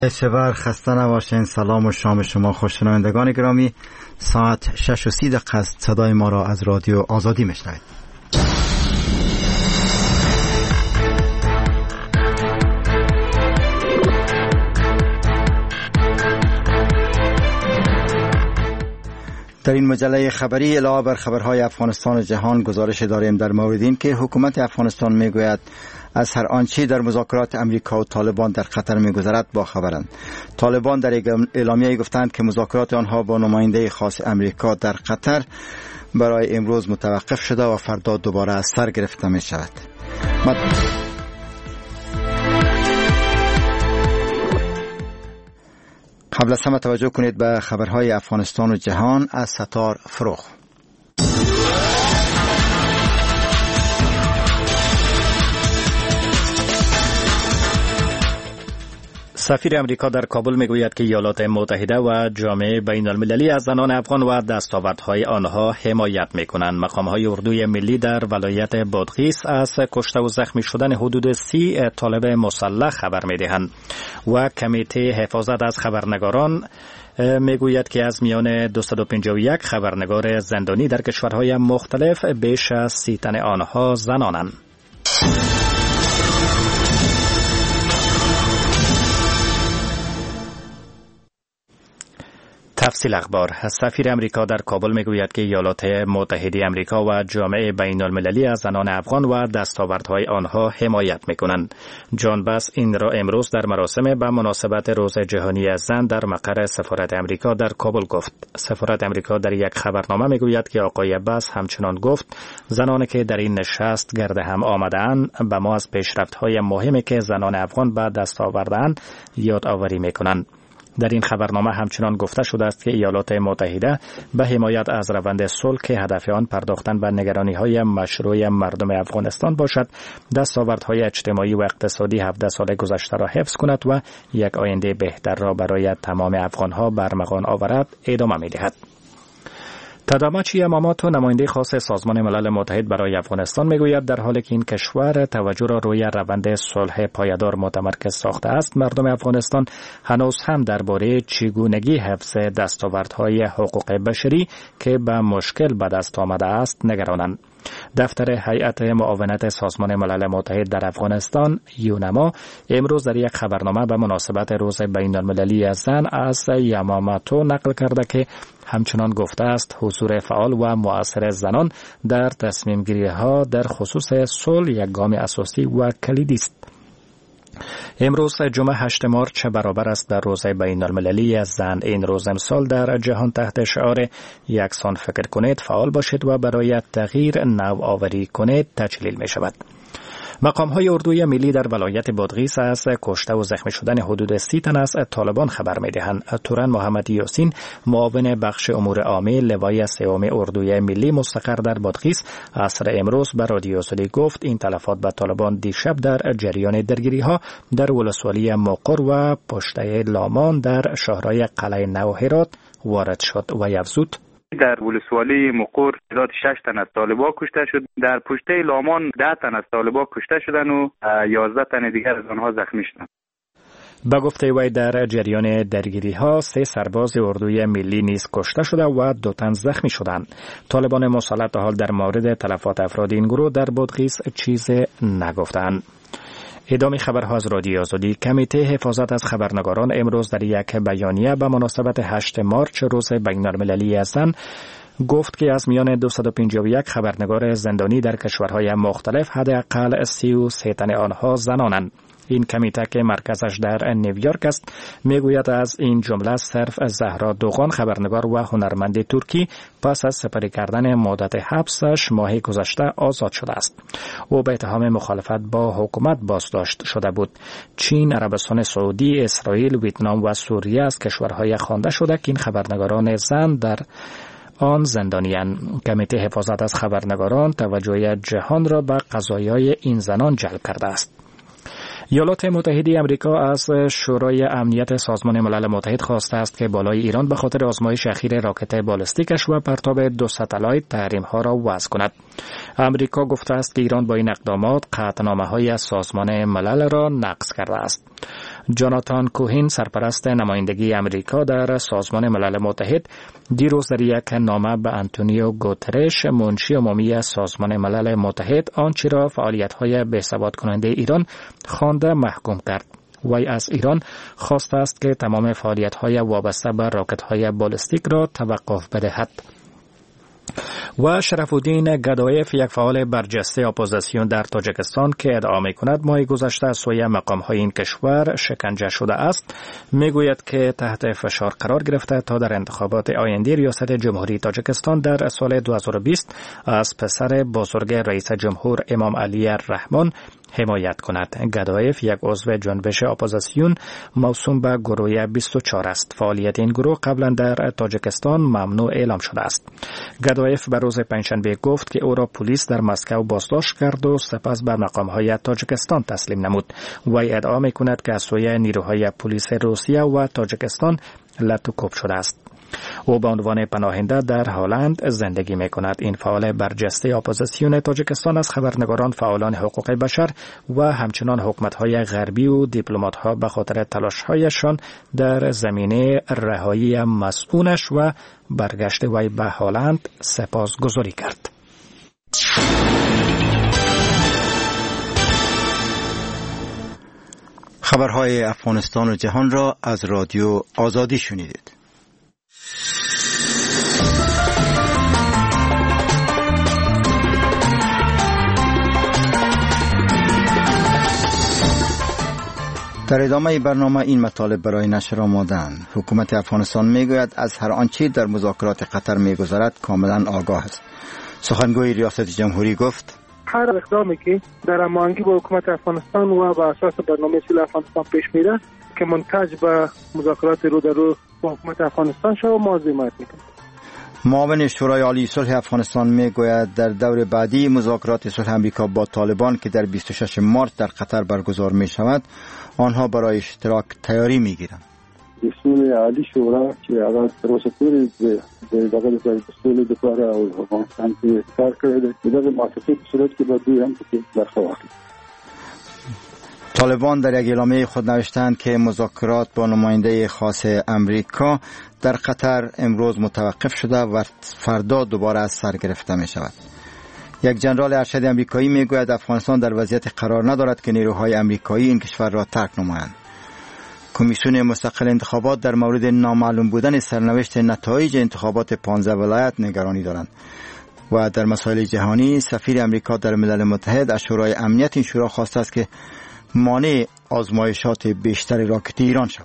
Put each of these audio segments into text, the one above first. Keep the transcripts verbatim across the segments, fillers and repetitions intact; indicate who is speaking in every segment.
Speaker 1: شبر خسته نباشین. سلام و شام شما خوششنوندگان گرامی. ساعت شش و سی دقیقه است. صدای ما را از رادیو آزادی میشنوید. در این مجله خبری علاوه بر خبرهای افغانستان و جهان گزارش داریم در مورد این که حکومت افغانستان میگوید از هر آنچه در مذاکرات امریکا و طالبان در قطر میگذرد با خبرند. طالبان در اعلامیه گفتند که مذاکرات آنها با نماینده خاص امریکا در قطر برای امروز متوقف شده و فردا دوباره از سر گرفته می شود. مد... قبل از همه توجه کنید به خبرهای افغانستان و جهان از ستار فروغ. سفیر امریکا در کابل میگوید که ایالات متحده و جامعه بین المللی از زنان افغان و دستاوردهای آنها حمایت میکنند. مقامهای اردوی ملی در ولایت بادغیس از کشته و زخمی شدن حدود سی طالب مسلح خبر میدهند و کمیته حفاظت از خبرنگاران میگوید که از میان دویست و پنجاه و یک خبرنگار زندانی در کشورهای مختلف بیش از سی تن آنها زنانند. تفصیل اخبار. سفیر امریکا در کابل میگوید که ایالات متحده امریکا و جامعه بین المللی از زنان افغان و دستاوردهای آنها حمایت میکنند. جان بس این را امروز در مراسم به مناسبت روز جهانی زن در مقر سفارت امریکا در کابل گفت. سفارت امریکا در یک خبرنامه میگوید که آقای بس همچنان گفت زنانی که در این نشست گرد هم آمده‌اند به ما از پیشرفت‌های مهمی که زنان افغان به دست آورده‌اند یادآوری میکنند. در این خبرنامه همچنان گفته شده است که ایالات متحده به حمایت از روند صلح که هدف آن پرداختن به نگرانی‌های مشروع مردم افغانستان باشد، دستاوردهای اجتماعی و اقتصادی هفده سال گذشته را حفظ کند و یک آینده بهتر را برای تمام افغان‌ها برمغان آورد، ادامه می‌دهد. تاداماچی یاماموتو نماینده خاص سازمان ملل متحد برای افغانستان میگوید در حالی که این کشور توجه را روی روند صلح پایدار متمرکز ساخته است، مردم افغانستان هنوز هم درباره چگونگی حفظ دستاوردهای حقوق بشری که به مشکل به دست آمده است نگرانند. دفتر هیئت معاونت سازمان ملل متحد در افغانستان یونما امروز در یک خبرنامه به مناسبت روز بین المللی زن از یاماموتو نقل کرده که همچنان گفته است حضور فعال و مؤثر زنان در تصمیم گیری ها در خصوص صلح یک گام اساسی و کلیدی است. امروز جمعه هشتم مارچ برابر است در روز بین المللی زن. این روز امسال در جهان تحت شعار یکسان فکر کنید، فعال باشید و برای تغییر نوآوری کنید تجلیل می شود. مقام‌های اردوی ملی در ولایت بادغیس از کشته و زخمی شدن حدود سی تن از طالبان خبر می‌دهند. توران محمد یاسین، معاون بخش امور عامه لوای سوم اردوی ملی مستقر در بادغیس، عصر امروز به رادیو آزادی گفت این تلفات به طالبان دیشب در جریان درگیری‌ها در ولسوالی مقر و پشته لامان در شهرهای قلعه نو هرات وارد شد و افزود
Speaker 2: در ولسوالی مقر تعداد شش تن از طالبان کشته شد. در پشته لامان ده تن از طالبان کشته شدن و یازده تن دیگر از آنها زخمی شدند.
Speaker 1: با گفته وی در جریان درگیری ها سه سرباز اردوی ملی نیز کشته شده و دو تن زخمی شدند. طالبان مسلط حال در مورد تلفات افراد این گروه در بادغیس چیزی نگفتند. ادامه خبرها از رادیو آزادی. کمیته حفاظت از خبرنگاران امروز در یک بیانیه به مناسبت هشتم مارچ روز بین المللی زن گفت که از میان دویست و پنجاه و یک خبرنگار زندانی در کشورهای مختلف حداقل سی و سه تن آنها زنانند. این کمیته که مرکزش در نیویورک است میگوید از این جمله صرف زهرا دوغان خبرنگار و هنرمند ترکی پس از سپری کردن مدت حبسش ماه گذشته آزاد شده است. او به اتهام مخالفت با حکومت بازداشت شده بود. چین، عربستان سعودی، اسرائیل، ویتنام و سوریه از کشورهای خوانده شده که این خبرنگاران زن در آن زندانیان. کمیته حفاظت از خبرنگاران توجه جهان را به قضایای این زنان جلب کرده است. ایالات متحده آمریکا از شورای امنیت سازمان ملل متحد خواسته است که بالای ایران به خاطر آزمایش اخیر راکت بالستیکش و پرتاب دو ستلایت تحریم‌ها را وضع کند. آمریکا گفته است که ایران با این اقدامات قطعنامه‌های از سازمان ملل را نقض کرده است. جاناتان کوهین سرپرست نمایندگی امریکا در سازمان ملل متحد دیروز در یک نامه به آنتونیو گوترش منشی عمومی سازمان ملل متحد آنچه را فعالیت‌های بی‌ثبات کننده ایران خوانده محکوم کرد. وی از ایران خواسته است که تمام فعالیت‌های وابسته به راکت‌های بالستیک را توقف بدهد. و شرف‌الدین گدایف، یک فعال برجسته اپوزیسیون در تاجیکستان که ادعا می‌کند ماه گذشته از سوی مقام‌های این کشور شکنجه شده است، می‌گوید که تحت فشار قرار گرفته تا در انتخابات آینده ریاست جمهوری تاجیکستان در سال دو هزار و بیست از پسر بزرگ رئیس جمهور امام علی الرحمن حمایت کند. گدایف یک عضو جنبش اپوزیسیون موسوم به گروه بیست و چهار است. فعالیت این گروه قبلا در تاجیکستان ممنوع اعلام شده است. گدایف به روز پنجشنبه گفت که او را پلیس در مسکو بازداشت کرد و سپس به مقام‌های تاجیکستان تسلیم نمود. وی ادعا می‌کند که از سوی نیروهای پلیس روسیه و تاجیکستان لطوکوب شده است. او به عنوان پناهنده در هلند زندگی می کند. این فعال برجسته اپوزیسیون تاجیکستان از خبرنگاران، فعالان حقوق بشر و همچنان حکومت‌های غربی و دیپلمات‌ها به خاطر تلاش‌هایشان در زمینه رهایی مسئولش و برگشت وی به هلند سپاسگزاری کرد.
Speaker 3: خبرهای افغانستان و جهان را از رادیو آزادی شنیدید. در ادامه برنامه این مطالب برای نشر آماده‌اند. حکومت افغانستان میگوید از هر آنچه در مذاکرات قطر میگذرد کاملا آگاه است. سخنگوی ریاست جمهوری گفت
Speaker 4: هر اقدامی که در هماهنگی با حکومت افغانستان و بر اساس برنامه صلح افغانستان پیش میره که منتج به مذاکرات رو در رو با حکومت افغانستان شود ما حمایت میکنیم.
Speaker 3: معاون شورای عالی صلح افغانستان میگوید در دور بعدی مذاکرات صلح امریکا با طالبان که در بیست و شش مارس در قطر برگزار می شود آنها برای اشتراک تیاری می گیرند.
Speaker 5: دستور عالی شورا چې هغه تر اوسه پورې د دغه د دستور لپاره او افغانستان کې کار کړی دی دغه مؤسسې په صورت کې به دوی هم پکې برخه واخلي.
Speaker 3: طالبان در یک اعلامیه خود نوشتند که مذاکرات با نماینده خاص امریکا در قطر امروز متوقف شده و فردا دوباره از سر گرفته می شود. یک جنرال ارشد امریکایی می گوید افغانستان در وضعیت قرار ندارد که نیروهای امریکایی این کشور را ترک نمایند. کمیسیون مستقل انتخابات در مورد نامعلوم بودن سرنوشت نتایج انتخابات پانزده ولایت نگرانی دارند و در مسائل جهانی سفیر امریکا در ملل متحد از شورای امنیت این شورا خواسته است که مانع آزمایشات بیشتر راکت ایران شود.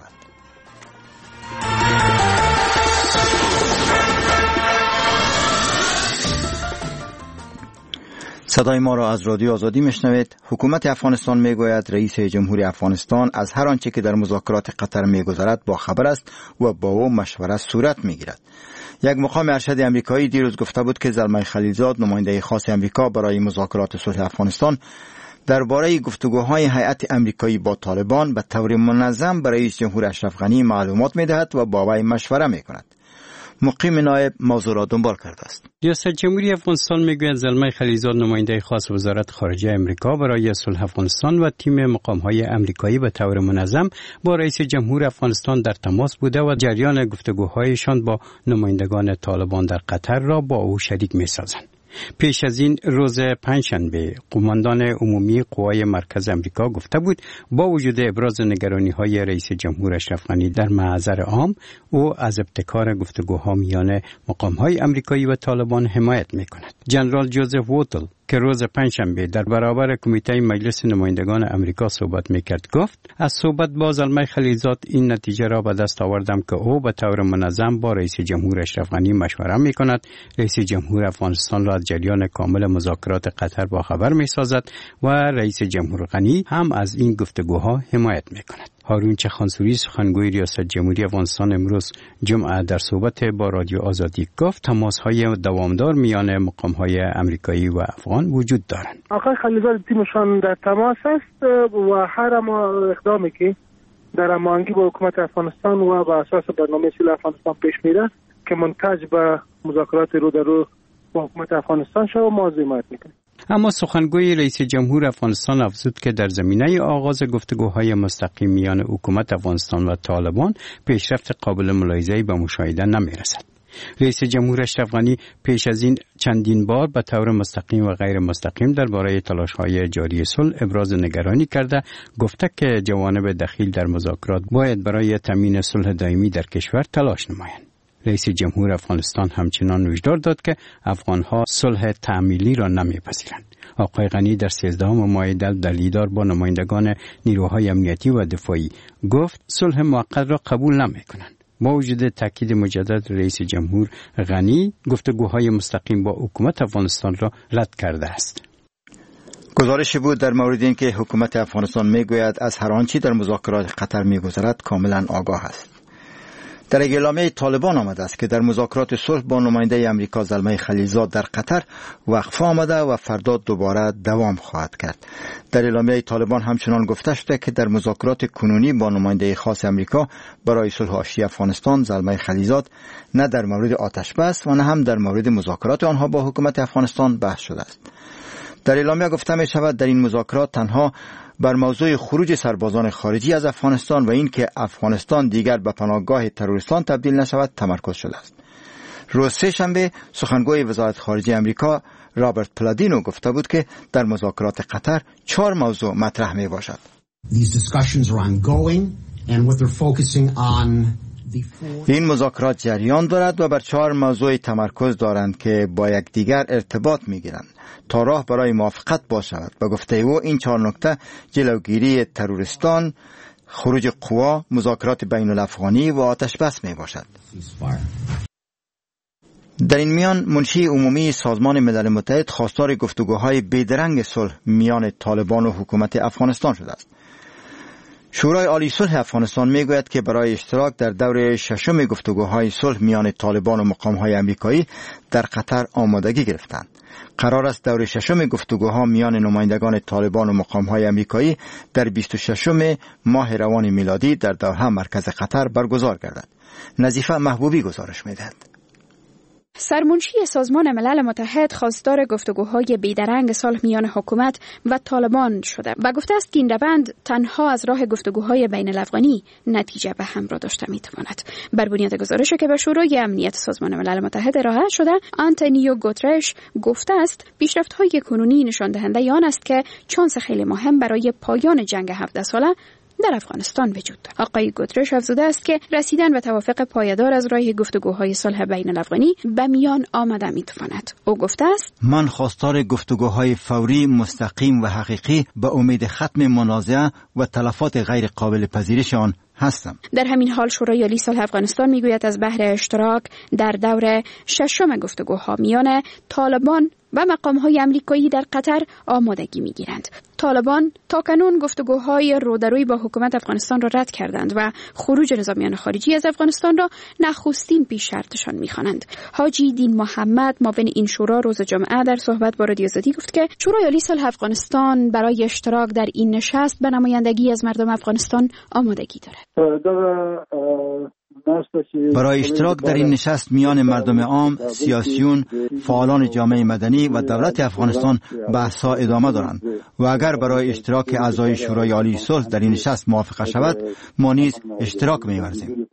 Speaker 3: صدای ما را از رادیو آزادی میشنوید. حکومت افغانستان میگوید رئیس جمهوری افغانستان از هر آنچه که در مذاکرات قطر میگذرد با خبر است و با او مشورت صورت میگیرد. یک مقام ارشد امریکایی دیروز گفته بود که زلمه خلیلزاد نماینده خاص امریکا برای مذاکرات صلح افغانستان درباره گفتگوهای هیئت امریکایی با طالبان به طور منظم برای رئیس جمهور اشرف غنی معلومات میدهد و با وی مشوره میکند. مقیم نایب موضوع را دنبال کرده است.
Speaker 6: ریاست جمهوری افغانستان میگوید زلمه خلیلزاد نماینده خاص وزارت خارجه امریکا برای صلح افغانستان و تیم مقام‌های امریکایی به طور منظم با رئیس جمهور افغانستان در تماس بوده و جریان گفتگوهایشان با نمایندگان طالبان در قطر را با او شریک می‌سازند. پیش از این روز پنجشنبه قماندان عمومی قوای مرکز امریکا گفته بود با وجود ابراز نگرانی‌های رئیس جمهور اشرف غنی در محضر عام او از ابتکار گفتگوها میان مقام‌های امریکایی و طالبان حمایت می‌کند. جنرال جوزف ووتل که روز پنجشنبه در برابر کمیته مجلس نمایندگان امریکا صحبت میکرد گفت از صحبت با زلمه خلیلزاد این نتیجه را به دست آوردم که او به طور منظم با رئیس جمهور اشرف غنی مشوره میکند. رئیس جمهور افغانستان را از جریان کامل مذاکرات قطر با خبر میسازد و رئیس جمهور غنی هم از این گفتگوها حمایت میکند. هارون چخانسوری سخنگوی ریاست جمهوری افغانستان امروز جمعه در صحبت با رادیو آزادی گفت تماس‌های دوامدار میان مقام‌های امریکایی و افغان وجود دارند.
Speaker 4: آقای خلیلزاد تیمشان در تماس است و هر اقدامی که در هماهنگی با حکومت افغانستان و بر اساس برنامه صلح افغانستان پیش میره که منتج به مذاکرات رو در رو با حکومت افغانستان شود ما حمایت میکنیم.
Speaker 6: اما سخنگوی رئیس جمهور افغانستان افزود که در زمینه آغاز گفتگوهای مستقیم میان حکومت افغانستان و طالبان پیشرفت قابل ملاحظه‌ای به مشاهده نمی‌رسد. رئیس جمهور اشرف غنی پیش از این چندین بار به طور مستقیم و غیر مستقیم درباره تلاش‌های جاری صلح ابراز نگرانی کرده، گفته که جوانب دخیل در مذاکرات باید برای تامین صلح دائمی در کشور تلاش نمایند. رئیس جمهور افغانستان همچنان هشدار داد که افغان‌ها صلح تعمیلی را نمی‌پذیرند. آقای غنی در سیزدهم ماه در دیدار با نمایندگان نیروهای امنیتی و دفاعی گفت صلح موقت را قبول نمی‌کنند. با وجود تاکید مجدد رئیس جمهور غنی گفتگوهای مستقیم با حکومت افغانستان را رد کرده است.
Speaker 3: گزارشی بود در مورد اینکه حکومت افغانستان میگوید از هر آنچه در مذاکرات قطر میگذرد کاملا آگاه است. در اعلامیه طالبان آمده است که در مذاکرات صلح با نماینده امریکا زلمه خلیلزاد در قطر وقفه آمده و فردا دوباره دوام خواهد کرد. در اعلامیه طالبان همچنان گفته شده که در مذاکرات کنونی با نماینده خاص امریکا برای صلح حاشیه افغانستان زلمه خلیلزاد نه در مورد آتش بس و نه هم در مورد مذاکرات آنها با حکومت افغانستان بحث شده است. در اعلامیه گفته می شود در این مذاکرات تنها بر موضوع خروج سربازان خارجی از افغانستان و این که افغانستان دیگر به پناهگاه تروریستان تبدیل نشود تمرکز شده است. روز سه شنبه سخنگوی وزارت خارجه امریکا رابرت پلادینو گفته بود که در مذاکرات قطر چهار موضوع مطرح می باشد. این مذاکرات جریان دارد و بر چهار موضوع تمرکز دارند که با یکدیگر ارتباط می‌گیرند تا راه برای موافقت باشد. به گفته او این چهار نکته جلوگیری تروریستان، خروج قوا، مذاکرات بین الافغانی و آتش بس می باشد. در این میان منشی عمومی سازمان ملل متحد خواستار گفتگوهای بیدرنگ صلح میان طالبان و حکومت افغانستان شده است. شورای عالی صلح افغانستان میگوید که برای اشتراک در دور ششم گفتگوهای صلح میان طالبان و مقام‌های آمریکایی در قطر آمادگی گرفتند. قرار است دور ششم گفتگوها میان نمایندگان طالبان و مقام‌های آمریکایی در بیست و ششم ماه روان میلادی در دوحه مرکز قطر برگزار گردد. نظیفه محبوبی گزارش می‌دهد.
Speaker 7: سرمنشی سازمان ملل متحد خواستار گفتگوهای بیدرنگ صلح میان حکومت و طالبان شده و گفته است که این روند تنها از راه گفتگوهای بین الافغانی نتیجه به همراه داشته میتواند. بر بنیاد گزارشی که به شورای امنیت سازمان ملل متحد ارائه شده، آنتونیو گوترش گفته است پیشرفت‌های کنونی نشان دهنده آن است که چانس خیلی مهم برای پایان جنگ هفده ساله در افغانستان وجود دارد. آقای گوترش افزوده است که رسیدن به توافق پایدار از راه گفتگوهای صلح بین الافغانی به میان آمده میتواند. او گفته است:
Speaker 3: من خواستار گفتگوهای فوری، مستقیم و حقیقی به امید ختم منازعه و تلفات غیر قابل پذیرش آن هستم.
Speaker 7: در همین حال شورای عالی صلح افغانستان میگوید از بهر اشتراک در دور ششم گفتگوها میان طالبان و مقام‌های آمریکایی در قطر آمادگی می‌گیرند. طالبان تاکنون گفتگوهای رودروی با حکومت افغانستان را رد کردند و خروج نظامیان خارجی از افغانستان را نخستین پیش شرطشان می‌خوانند. حاجی دین محمد معاون این شورا روز جمعه در صحبت با رادیو آزادی گفت که شورای عالی صلح افغانستان برای اشتراک در این نشست به نمایندگی از مردم افغانستان آمادگی دارد.
Speaker 3: برای اشتراک در این نشست میان مردم عام، سیاسیون، فعالان جامعه مدنی و دولت افغانستان بحث‌ها ادامه دارند و اگر برای اشتراک اعضای شورای عالی صلح در این نشست موافقه شود، ما نیز اشتراک می‌ورزیم.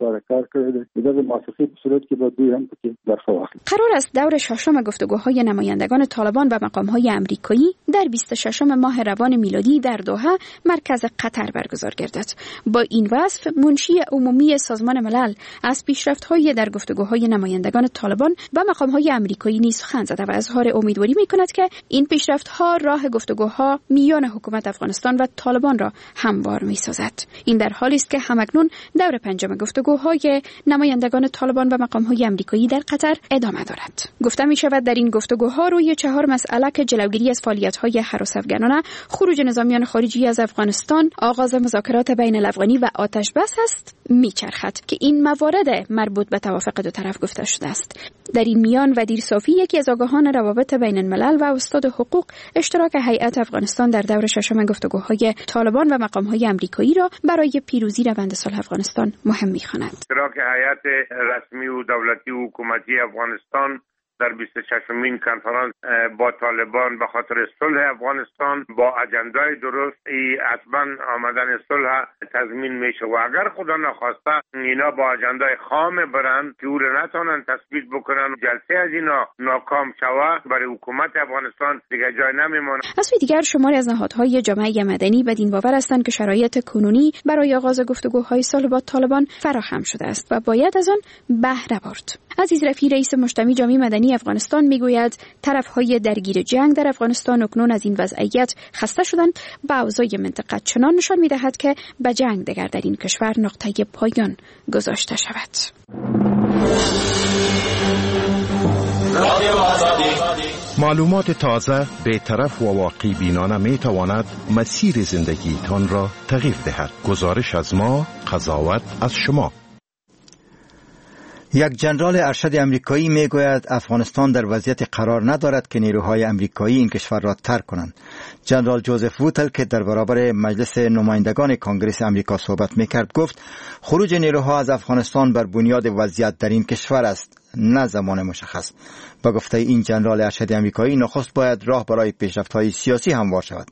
Speaker 7: قرار است دور ششم گفتگوهای نمایندگان طالبان و مقام‌های آمریکایی در بیست و ششم ماه روان میلادی در دوحه مرکز قطر برگزار گردد. با این وصف منشی عمومی سازمان ملل از پیشرفت‌های در گفتگوهای نمایندگان طالبان و مقام‌های آمریکایی نیز سخن زده و اظهار امیدواری می‌کند که این پیشرفت‌ها راه گفتگوها میان حکومت افغانستان و طالبان را هموار می‌سازد. این در حالی است که همکنون دور پنجم گفتگوهای نمایندگان طالبان و مقام‌های آمریکایی در قطر ادامه دارد. گفته می‌شود در این گفتگوها روی چهار مسئله که جلوگیری از فعالیت‌های هراس افغانانه، خروج نظامیان خارجی از افغانستان، آغاز مذاکرات بین الافغانی و آتش بس است می‌چرخد که این موارد مربوط به توافق دو طرف گفته شده است. در این میان ودیر صافی، یکی از آگاهان روابط بین الملل و استاد حقوق، اشتراک هیئت افغانستان در دور ششم گفتگوهای طالبان و مقام‌های آمریکایی را برای پیروزی روند صلح افغانستان مهم می‌خواند.
Speaker 8: اشتراک هیئت رسمی و دولتی و حکومتی افغانستان در بیست و ششمین کنفرانس با طالبان به خاطر صلح افغانستان با اجندای درست ای اصلا آمدن صلح تضمین میشه و اگر خدا نخواسته اینا با اجندای خام برند که او را نتونن تثبیت بکنن جلسه از اینا ناکام شود برای حکومت افغانستان دیگه جای نمیمونه.
Speaker 7: از سوی دیگر شماری از نهادهای جامعه مدنی بدین باور هستند که شرایط کنونی برای آغاز گفتگوهای صلح با طالبان فراهم شده است و باید از آن بهره برد. عزیز رفیع رئیس مجتمع جامعه مدنی افغانستان میگوید طرفهای درگیر جنگ در افغانستان اکنون از این وضعیت خسته شدند و اوضاع منطقه چنان نشان میدهد که به جنگ دگر در این کشور نقطه پایان گذاشته شود.
Speaker 9: معلومات تازه، بی‌طرف و واقعی بینانه می تواند مسیر زندگیتان را تغییر دهد. گزارش از ما، قضاوت از شما.
Speaker 3: یک جنرال ارشد امریکایی می گوید افغانستان در وضعیت قرار ندارد که نیروهای امریکایی این کشور را ترک کنند. جنرال جوزف ووتل که در برابر مجلس نمایندگان کانگرس امریکا صحبت می کرد گفت خروج نیروها از افغانستان بر بنیاد وضعیت در این کشور است، نه زمان مشخص. با گفته این جنرال ارشد امریکایی نخست باید راه برای پیشرفت‌های سیاسی هموار شود.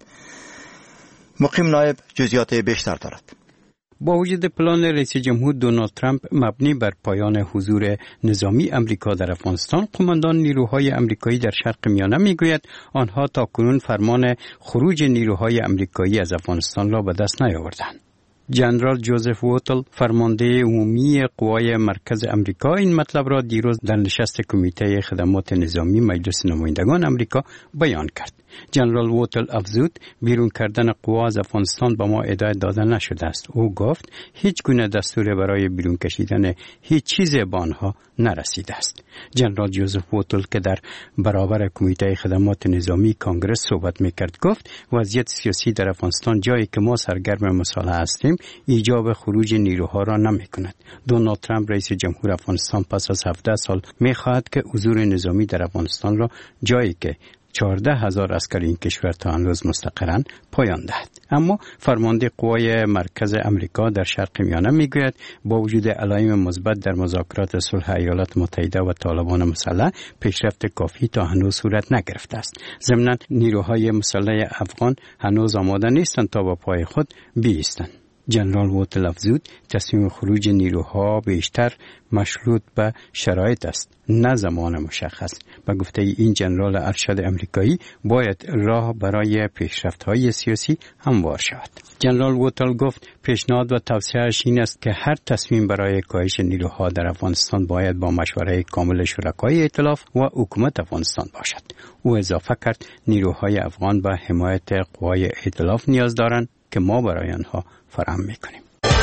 Speaker 3: مقیم نایب جزئیات بیشتر دارد.
Speaker 6: با وجود پلان رئیس جمهور دونالد ترامپ مبنی بر پایان حضور نظامی امریکا در افغانستان، قماندان نیروهای امریکایی در شرق میانه میگوید آنها تاکنون فرمان خروج نیروهای امریکایی از افغانستان را به دست نیاوردند. جنرال جوزف ووتل فرمانده عمومی قوای مرکز امریکا این مطلب را دیروز در نشست کمیته خدمات نظامی مجلس نمایندگان امریکا بیان کرد. جنرال ووتل افزود بیرون کردن قوا از افغانستان به ما ادعا داده نشده است. او گفت هیچ گونه دستور برای بیرون کشیدن هیچ چیز به آنها نرسیده است. جنرال جوزف ووتل که در برابر کمیته خدمات نظامی کانگرس صحبت میکرد گفت وضعیت سیاسی در افغانستان جایی که ما سرگرم مصالحه هستیم ایجاب خروج نیروها را نمیکند. دونالد ترامپ رئیس جمهور افغانستان پس از هفده سال میخواهد که حضور نظامی در افغانستان را جایی که چهارده هزار عسکر این کشور تا هنوز مستقرن پایان دهد. اما فرمانده قوای مرکز امریکا در شرق میانه میگوید با وجود علائم مثبت در مذاکرات صلح ایالات متحده و طالبان مسلح پیشرفت کافی تا هنوز صورت نگرفته است. ضمناً نیروهای مسلح افغان هنوز آماده نیستند تا با پای خود بایستند. جنرال ووتل افزود تصمیم خروج نیروها بیشتر مشروط به شرایط است، نه زمان مشخص. به گفته این جنرال ارشد امریکایی باید راه برای پیشرفت‌های سیاسی هموار شود. جنرال ووتل گفت پیشنهاد و توصیه‌اش این است که هر تصمیم برای کاهش نیروها در افغانستان باید با مشورت کامل شرکای ائتلاف و حکومت افغانستان باشد. او اضافه کرد نیروهای افغان به حمایت قوای ائتلاف نیاز دارند که ما برای آنها فراهم می‌کنیم.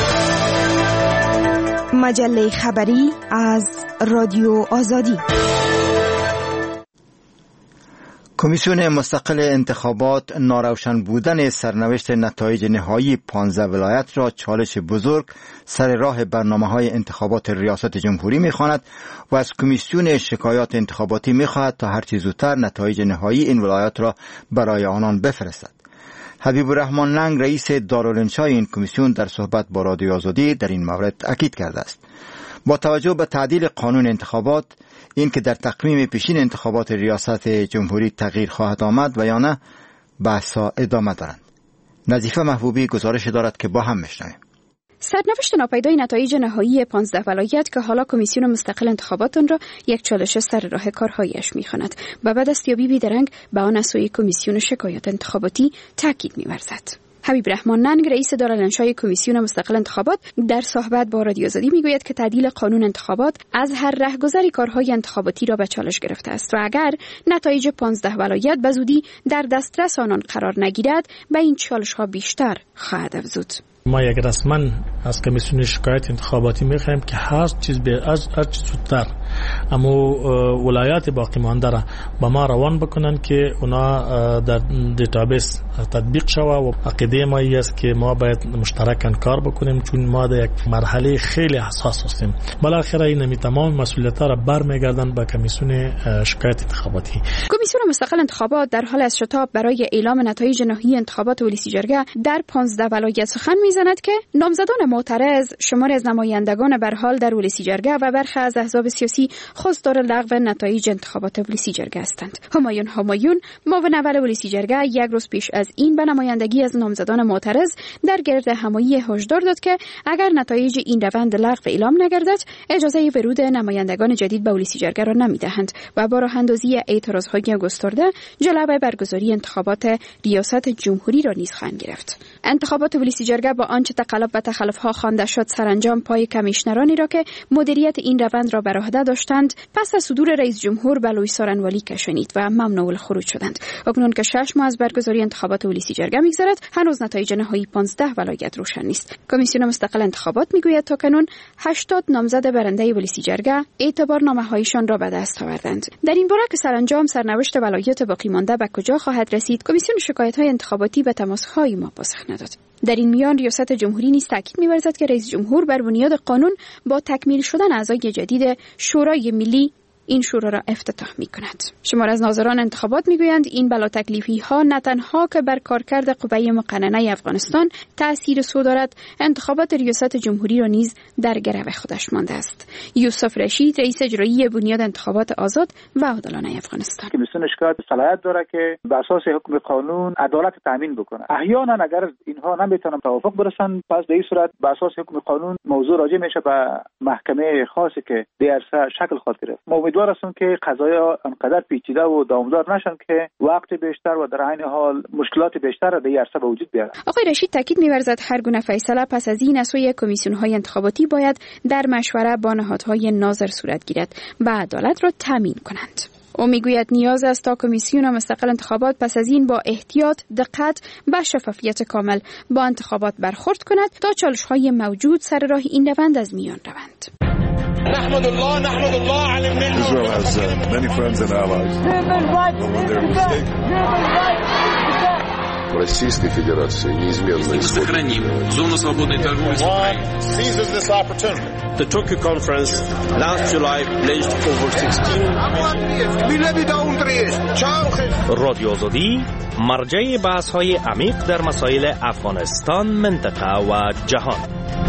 Speaker 10: مجله خبری از رادیو آزادی.
Speaker 3: کمیسیون مستقل انتخابات ناروشن بودن سرنوشت نتایج نهایی پانزده ولایت را چالش بزرگ سر راه برنامه‌های انتخابات ریاست جمهوری می‌خواند و از کمیسیون شکایات انتخاباتی می‌خواهد تا هرچه زودتر نتایج نهایی این ولایات را برای آنان بفرستد. حبیب الرحمن لنگ رئیس دارالانشای این کمیسیون در صحبت با رادیو آزادی در این مورد تاکید کرده است. با توجه به تعدیل قانون انتخابات، این که در تقویم پیشین انتخابات ریاست جمهوری تغییر خواهد آمد و یا نه بحث‌ها ادامه دارند. نظیفه محبوبی گزارش دارد که با هم میشنویم.
Speaker 7: سرنوشت ناپیدای نتایج نهایی پانزده ولایت که حالا کمیسیون مستقل انتخابات آن را یک چالش سر راه کارهایش می‌خواند و بعد دستیابی بیدرنگ به آن از سوی کمیسیون شکایات انتخاباتی تاکید می‌ورزد. حبیب الرحمن لنگ رئیس دارالانشای کمیسیون مستقل انتخابات در صحبت با رادیو آزادی میگوید که تعدیل قانون انتخابات از هر رهگذری کارهای انتخاباتی را به چالش گرفته است و اگر نتایج پانزده ولایت به زودی در دسترس آنان قرار نگیرد به این چالش‌ها بیشتر خواهد افزود.
Speaker 11: ما یک رسما از کمیسیون شکایت انتخاباتی می‌خوایم که هر چیز به از هر چیز زودتر اما ولایات باقی مانده را با ما روان بکنن که اونا در دیتابیس تطبیق شوه و عقیده ما است که ما باید مشترکاً کار بکنیم چون ما در یک مرحله خیلی حساس هستیم. بالاخره این می تمام مسئولیت‌ها را برمیگردن به کمیسیون شکایت انتخاباتی.
Speaker 7: کمیسیون مستقل انتخابات در حال از شتاب برای اعلام نتایج نهایی انتخابات ولیسی جرگه در پانزده ولایت سخن می‌زند که نامزدان معترض، شماری از نمایندگان به هر حال در ولیسی جرگه و برخی از احزاب سیاسی خواستار لغو نتایج انتخابات ولسی جرگه هستند. همایون همایون معاون اول ولسی جرگه یک روز پیش از این به نمایندگی از نامزدان معترض در گرد همایی هشدار داد که اگر نتایج این روند لغو اعلام نگردد اجازه ورود نمایندگان جدید به ولسی جرگه را نمیدهند و با راه اندازی اعتراضهای گسترده جلوی برگزاری انتخابات ریاست جمهوری را نیز خواهند گرفت. انتخابات ولسی جرگه با آنچه تقلب و تخلف‌ها خوانده شد سرانجام پای کمیشنرانی را که مدیریت این روند را بر عهده داشتند پس از صدور رئیس جمهور به لوی سارنوالی کشانید و ممنوع الخروج شدند. اکنون که شش ماه از برگزاری انتخابات ولسی جرگه می‌گذرد هنوز نتایج نهایی پانزده ولایت روشن نیست. کمیسیون مستقل انتخابات میگوید تاکنون هشتاد نامزد برنده ولسی جرگه اعتبارنامه‌هایشان را به دست آوردند. در این باره که سرانجام سرنوشت ولایت باقی مانده به کجا خواهد رسید کمیسیون شکایت‌های انتخاباتی به تماس‌های ما پاسخ نداد. در این میان ریاست جمهوری نیز تاکید می‌ورزد که رئیس جمهور بر بنیاد قانون با تکمیل شدن اعضای جدید شورای ملی این شورا را افتتاح می کند. شمار از ناظران انتخابات می گویند این بلا تکلیفی ها نه تنها که بر کارکرد قوه مقننه افغانستان تأثیر سو دارد، انتخابات ریاست جمهوری را نیز در گرو خودش مانده است. یوسف رشید رئیس اجرایی بنیاد انتخابات آزاد و عادلانه افغانستان:
Speaker 12: کمیسیون شکایت صلاحیت داره که بر اساس حکم قانون عدالت تامین بکنه. احیانا اگر اینها نمیتونن توافق برسن پس در این صورت بر اساس حکم قانون موضوع راجع میشه به محکمه خاصی که در شکل خاص گرفت. امیدوار هستم که قضایا انقدر پیچیده و دامدار نشن که وقت بیشتر و در عین حال مشکلات بیشتر در عرصه به وجود بیارن.
Speaker 7: آقای رشید تاکید می‌ورزد هر گونه فیصله پس از این از سوی کمیسیون‌های انتخاباتی باید در مشوره با نهادهای ناظر صورت گیرد و عدالت را تامین کنند. او میگوید نیاز است تا کمیسیون مستقل انتخابات پس از این با احتیاط، دقت و شفافیت کامل با انتخابات برخورد کند تا چالش‌های موجود سر راه این روند از میان روند.
Speaker 13: نحمد الله نحمد الله على النعمة. Israel has uh, many friends and allies. When they're mistaken.
Speaker 14: Российской Федерации неизменно
Speaker 15: сохраним зону свободной торговли с Украиной.
Speaker 13: Seizes this opportunity.
Speaker 16: The Tokyo conference last July pledged over sixteen
Speaker 17: رادیو آزادی مرجع بحث‌های عمیق در مسائل افغانستان، منطقه و جهان.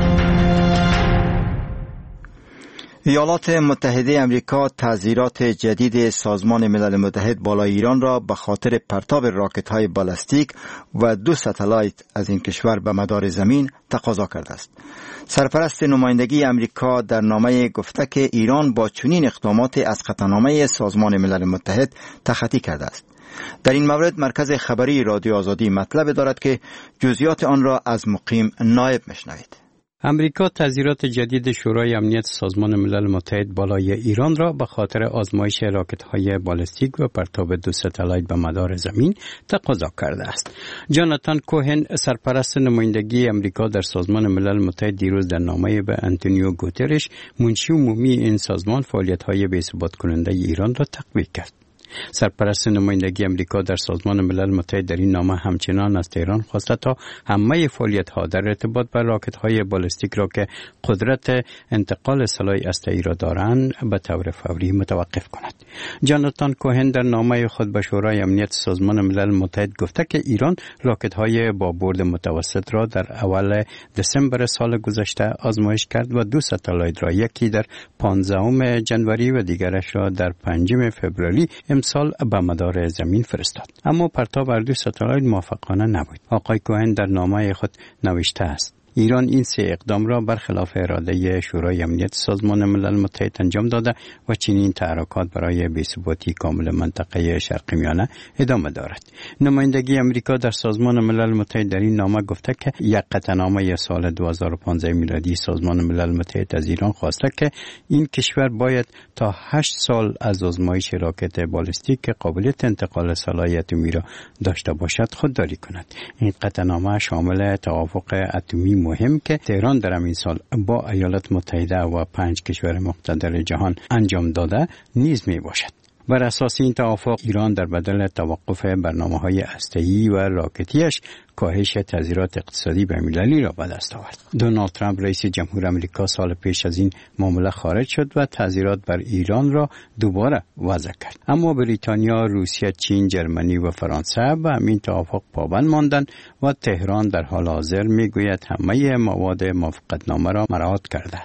Speaker 3: ایالات متحده آمریکا تعزیرات جدید سازمان ملل متحد بالای ایران را به خاطر پرتاب راکت‌های بالستیک و دو ستلایت از این کشور به مدار زمین تقاضا کرده است. سرپرست نمایندگی آمریکا در نامه گفته که ایران با چنین اقدامات از قطعنامه سازمان ملل متحد تخطی کرده است. در این مورد مرکز خبری رادیو آزادی مطلب دارد که جزئیات آن را از مقیم نایب میشنوید.
Speaker 6: امریکا تعزیرات جدید شورای امنیت سازمان ملل متحد بالای ایران را به خاطر آزمایش راکت‌های بالستیک و پرتاب دو ستلایت به مدار زمین تقاضا کرده است. جاناتان کوهن سرپرست نمایندگی امریکا در سازمان ملل متحد دیروز در نامه به آنتونیو گوترش منشی عمومی این سازمان فعالیت‌های بی‌ثبات کننده ایران را تقویت کرد. سرپرست نمایندگی امریکا در سازمان ملل متحد در این نامه همچنان از تهران خواسته تا همه فعالیت‌ها در ارتباط با راکت‌های بالستیک را که قدرت انتقال سلاح هسته‌ای را دارند به طور فوری متوقف کند. جاناتان کوهن در نامه خود به شورای امنیت سازمان ملل متحد گفته که ایران راکت‌های با برد متوسط را در اول دسامبر سال گذشته آزمایش کرد و دو ستلایت را، یکی در پانزدهم ژانویه و دیگرش را در پنجم فوریه امسال به مدار زمین فرستاد. اما پرتاب بر دو ستلایت موفقانه نبود. آقای کوهن در نامه خود نوشته است: ایران این سه اقدام را برخلاف اراده شورای امنیت سازمان ملل متحد انجام داده و چنین تحرکات برای بی‌ثباتی کامل منطقه شرق میانه ادامه دارد. نمایندگی امریکا در سازمان ملل متحد در این نامه گفته که یک قطعنامه سال دو هزار و پانزده میلادی سازمان ملل متحد از ایران خواسته که این کشور باید تا هشت سال از آزمایش راکت بالستیک که قابلیت انتقال سلاح اتمی را داشته باشد خودداری کند. این قطعنامه شامل توافق اتمی مهم که تهران در این سال با ایالات متحده و پنج کشور مقتدر جهان انجام داده نیز می باشد. بر اساس این توافق ایران در بدل توقف برنامه‌های هسته‌ای و راکتیش کاهش تضییعات اقتصادی بین‌المللی را به دست آورد. دونالد ترامپ رئیس جمهور آمریکا سال پیش از این معامله خارج شد و تضییعات بر ایران را دوباره وضع کرد. اما بریتانیا، روسیه، چین، ژرمنی و فرانسه به همین توافق پابند ماندند و تهران در حال حاضر میگوید همه مواد موافقتنامه را مراعات کرده است.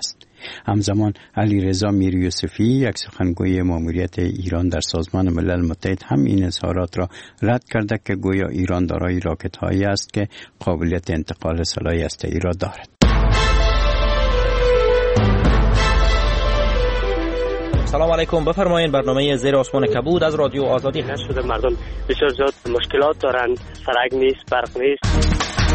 Speaker 6: همزمان علیرضا میریوسفی یک سخنگوی ماموریت ایران در سازمان ملل متحد هم این اظهارات را رد کرده که گویا ایران دارای راکت هایی است که قابلیت انتقال سلاح هسته‌ای را دارد.
Speaker 17: سلام علیکم، بفرمایید. برنامه زیر آسمان کبود از رادیو آزادی
Speaker 18: هست. شده مردم بسیار زیاد مشکلات دارند، سرک نیست، برق نیست.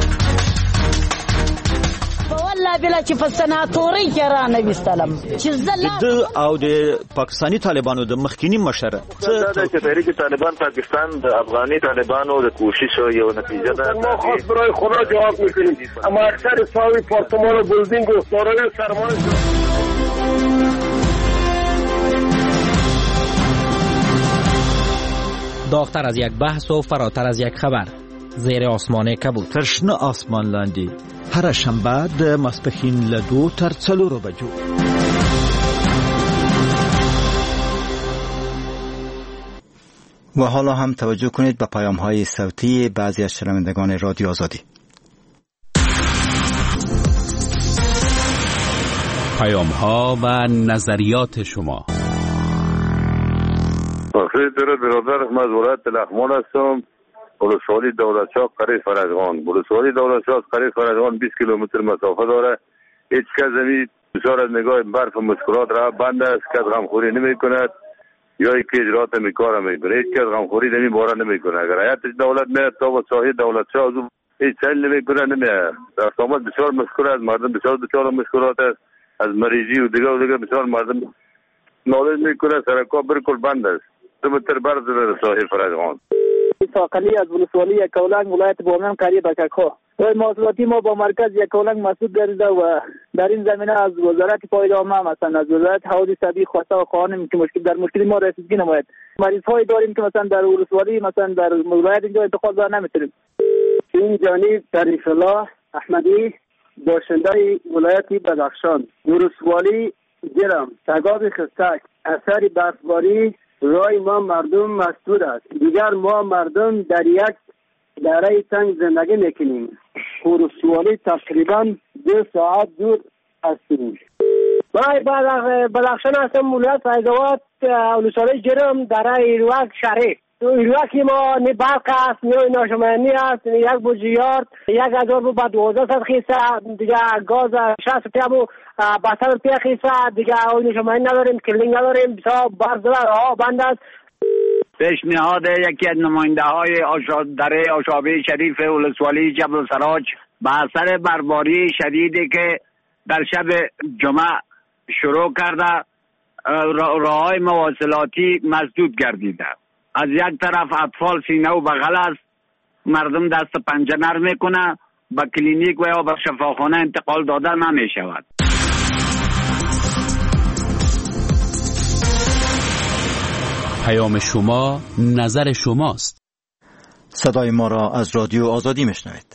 Speaker 19: والله بلا چې په سناتوري کې را نه وستلم چې زله
Speaker 20: د او د پاکستانی طالبانو د مخکینی مشر
Speaker 21: څه چې تحریک طالبان پاکستان د افغاني طالبانو د کوشش یو نتیجه ده.
Speaker 22: ما خاص برای خدا جواب میکنیم، اما اکثر صاحب پارتمان و بلدینگ و دارای سرمایه
Speaker 17: داغتر از یک بحث و فراتر از یک خبر، زیر آسمان کبود.
Speaker 20: ترشنه آسمان لاندی هر شنبه د ماسپښین له دو تر څلورو بجو.
Speaker 3: و حالا هم توجه کنید به پیام‌های صوتی بعضی از شنوندگان رادیو آزادی.
Speaker 23: پیام‌ها و نظریات شما.
Speaker 24: خیلی درود برادر، من از ولایت لغمان هستم. ولسوالی دولتشاه قریه فرجغان. ولسوالی دولتشاه قریه فرجغان بیست کیلومتر مسافت داره. هیچ کس زمین بسیار از نگاه برف و مشکلات را بند است، کس غمخوری نمی کند یا اینکه اجرات می کار می کنه. هیچ کس غمخوری نمی باره نمی کنه. اگر هیئت دولت میاد تا و ساحه دولتشاه از هیچ چیز نمی کنه نمیاد. در سامت بسیار مشکل است، مردم بسیار دچار مشکلات است، از مریضی و دیگر و دیگر بسیار مردم نالج می کنه. سرکا بالکل بند است. دو متر برف در ساحه فرجغان.
Speaker 12: ساقلی از ولسوالی یکاولنگ ولایت بامیان قریه بکک‌ها. و محصولاتی ما با مرکز یکاولنگ مسئول گردیده و در این زمینه از وزارت پایدار عامه مثلا از وزارت حوادث طبیعی خواسته و خواهانیم که مشکل در مشکل ما رسیدگی نماید. مریض های داریم که مثلا در ولسوالی مثلا در ولایت اینجا انتقال دار نمیتونیم.
Speaker 25: این جانب شریف الله احمدی باشنده ولایت بدخشان. ولسوالی گرم تگاب خستک اثر برفباری رای ما مردم مسدود است. دیگر ما مردم در یک دره تنگ زندگی میکنیم. ولسوالی تقریبا دو ساعت دور هستیم.
Speaker 26: من بدخشان هستم، ولایت فیض‌آباد، ولسوالی جرم، دره ایروک شریف. ایروکی ما نه برق است نه ناشمانی است، یک بوجیارد یک هزار رو با دوازده صد خیسه دیگه گاز شصت پیامو بسر پی خیسه دیگه ناشمانی نداریم، کلینگ نداریم، بسیار برق داره، راه بند است.
Speaker 27: پیشنهاد یکی از نماینده های آشا دره آشابه شریف ولسوالی جبل سراج به اثر برباری شدیدی که در شب جمعه شروع کرده راههای مواصلاتی مسدود گردیده. از یک طرف اطفال سینه و بغل است، مردم دست پنجه نرم میکنه، به کلینیک و یا به شفاخانه انتقال داده نمی شود.
Speaker 23: پیام شما نظر شماست.
Speaker 3: صدای ما را از رادیو آزادی میشنوید.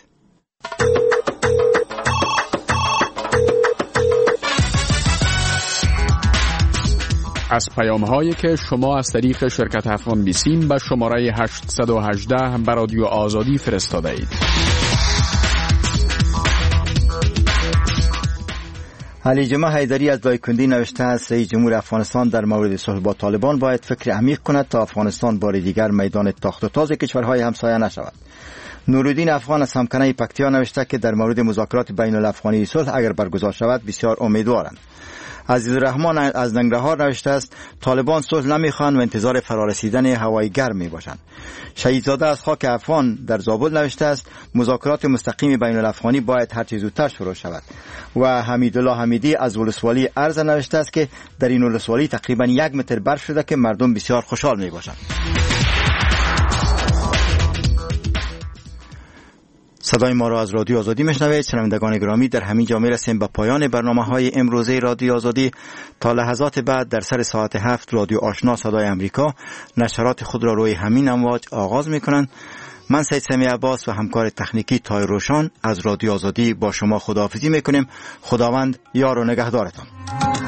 Speaker 28: از پیام هایی که شما از طریق شرکت افغان بیسیم به شماره هشتصد و هجده به رادیو آزادی فرستاده اید.
Speaker 3: علی جمعه حیدری از دایکندی نوشته است رئیس جمهور افغانستان در مورد صلح با طالبان باید فکر عمیق کند تا افغانستان بار دیگر میدان تاخت و تاز کشورهای همسایه نشود. نورالدین افغان از همکنه پکتیا نوشته که در مورد مذاکرات بین الافغانی صلح اگر برگزار شود بسیار امیدوارند. عزیز الرحمن از ننگرهار نوشته است طالبان صلح نمیخوان و انتظار فرارسیدن هوای گرم میباشند. شهیدزاده از خاک افغان در زابل نوشته است مذاکرات مستقیم بین الافغانی باید هر چه زودتر شروع شود. و حمیدالله حمیدی از ولسوالی ارز نوشته است که در این ولسوالی تقریبا یک متر برف شده که مردم بسیار خوشحال میباشند. صدای ما را از رادیو آزادی میشنوید. شنوندگان گرامی، در همین جا میرسیم به پایان برنامه‌های امروزه رادیو آزادی. تا لحظات بعد در سر ساعت هفت رادیو آشنا صدای امریکا نشرات خود را روی همین امواج آغاز میکنند. من سید سمیع عباس و همکار تکنیکی تای روشان از رادیو آزادی با شما خداحافظی میکنیم. خداوند یار و نگهدارتان.